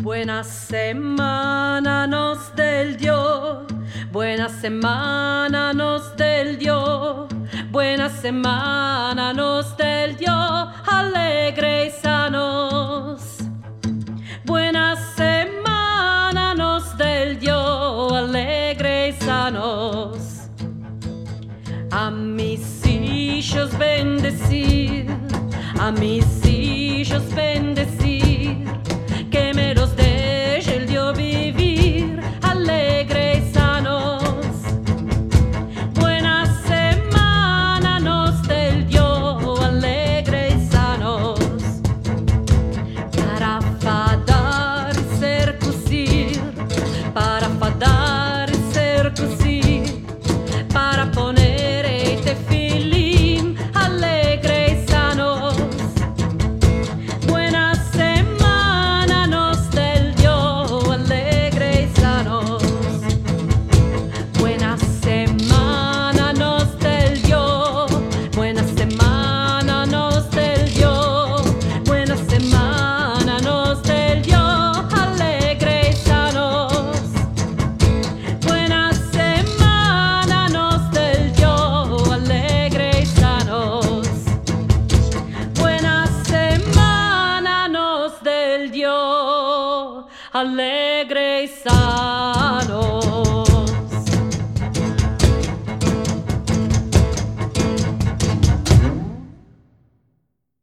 Buena semana nos del Dio, buena semana nos del Dio, buena semana nos del Dio, alegre y sanos. Buena semana nos del Dio, alegre y sanos. A mis hijos bendecir, a mis hijos bendecir, que me los deje el Dios vivir alegre y sanos. Buena semana nos del Dios alegre y sanos, para fadar y circuncir, para fadar y circuncir, para poner el tefilim alegre y sanos. Buena semana nos del Dios alegre y sanos. Buena semana nos del Dios, buena semana nos del Dios, buena semana nos del Dios alegre y sanos. Buena semana nos del Dios alegre y sanos. Buena semana nos del Dios alegre y sanos.